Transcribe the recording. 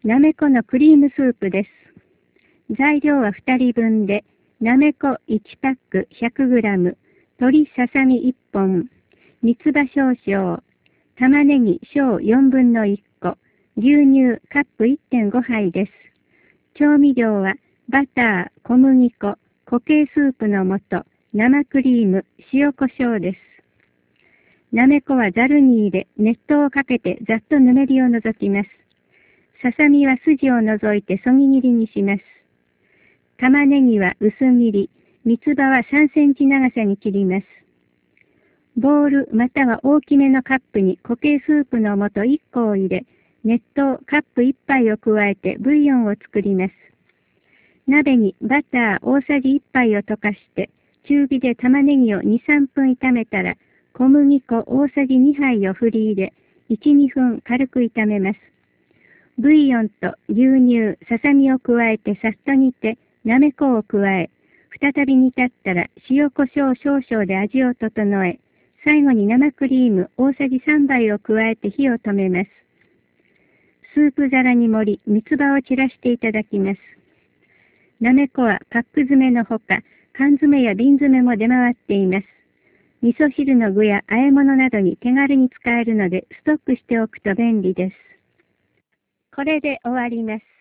なめこのクリームスープです。材料は2人分で、なめこ1パック 100g、鶏ささみ1本、三つ葉少々、玉ねぎ小4分の1個、牛乳カップ 1.5 杯です。調味料はバター、小麦粉、固形スープの素、生クリーム、塩コショウです。なめこはざるに入れ、熱湯をかけてざっとぬめりを除きます。ささみは筋を除いてそぎ切りにします。玉ねぎは薄切り、三つ葉は3センチ長さに切ります。ボウルまたは大きめのカップに固形スープの素1個を入れ、熱湯カップ1杯を加えてブイヨンを作ります。鍋にバター大さじ1杯を溶かして、中火で玉ねぎを2、3分炒めたら、小麦粉大さじ2杯を振り入れ、1、2分軽く炒めます。ブイヨンと牛乳、ささみを加えてさっと煮て、なめこを加え、再び煮立ったら塩コショウ少々で味を整え、最後に生クリーム大さじ3杯を加えて火を止めます。スープ皿に盛り、三つ葉を散らしていただきます。なめこはパック詰めのほか、缶詰や瓶詰めも出回っています。味噌汁の具や和え物などに手軽に使えるので、ストックしておくと便利です。これで終わります。